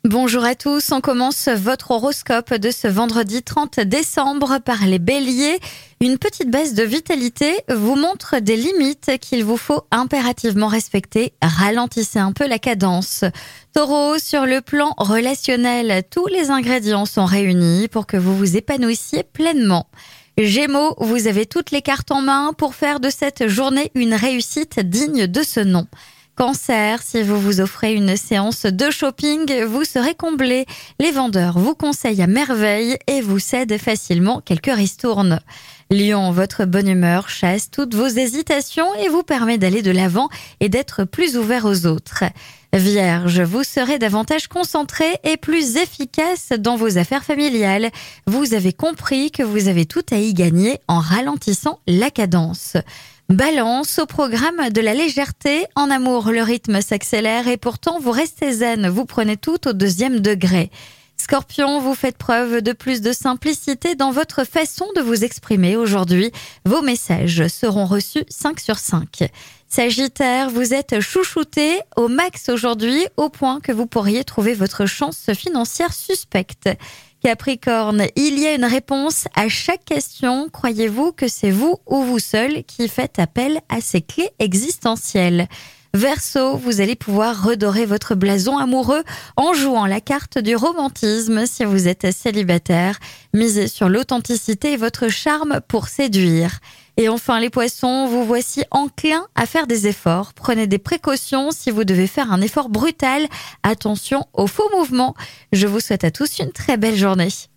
Bonjour à tous, on commence votre horoscope de ce vendredi 30 décembre par les béliers. Une petite baisse de vitalité vous montre des limites qu'il vous faut impérativement respecter. Ralentissez un peu la cadence. Taureau, sur le plan relationnel, tous les ingrédients sont réunis pour que vous vous épanouissiez pleinement. Gémeaux, vous avez toutes les cartes en main pour faire de cette journée une réussite digne de ce nom. Cancer, si vous vous offrez une séance de shopping, vous serez comblé. Les vendeurs vous conseillent à merveille et vous cèdent facilement quelques ristournes. Lion, votre bonne humeur chasse toutes vos hésitations et vous permet d'aller de l'avant et d'être plus ouvert aux autres. Vierge, vous serez davantage concentré et plus efficace dans vos affaires familiales. Vous avez compris que vous avez tout à y gagner en ralentissant la cadence. Balance, au programme de la légèreté. En amour, le rythme s'accélère et pourtant vous restez zen, vous prenez tout au deuxième degré. Scorpion, vous faites preuve de plus de simplicité dans votre façon de vous exprimer aujourd'hui. Vos messages seront reçus 5 sur 5. Sagittaire, vous êtes chouchouté au max aujourd'hui, au point que vous pourriez trouver votre chance financière suspecte. Capricorne, il y a une réponse à chaque question. Croyez-vous que c'est vous ou vous seul qui faites appel à ces clés existentielles? Verseau, vous allez pouvoir redorer votre blason amoureux en jouant la carte du romantisme si vous êtes célibataire. Misez sur l'authenticité et votre charme pour séduire. Et enfin les poissons, vous voici enclin à faire des efforts. Prenez des précautions si vous devez faire un effort brutal. Attention aux faux mouvements. Je vous souhaite à tous une très belle journée.